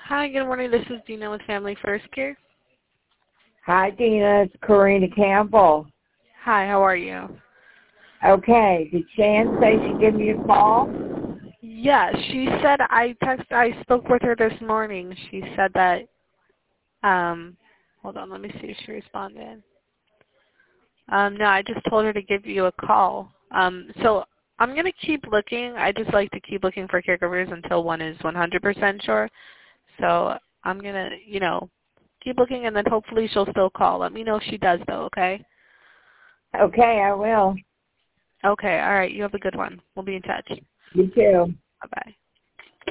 Hi, good morning. This is Dina with Family First Care. Hi, Dina. It's Karina Campbell. Hi, how are you? Okay. Did Shan say she'd give me a call? Yeah, she said I spoke with her this morning. She said that, hold on, let me see if she responded. No, I just told her to give you a call. So I'm going to keep looking. I just like to keep looking for caregivers until one is 100% sure. So I'm going to, keep looking, and then hopefully she'll still call. Let me know if she does, though, okay? Okay, I will. Okay, all right. You have a good one. We'll be in touch. You too. Bye-bye.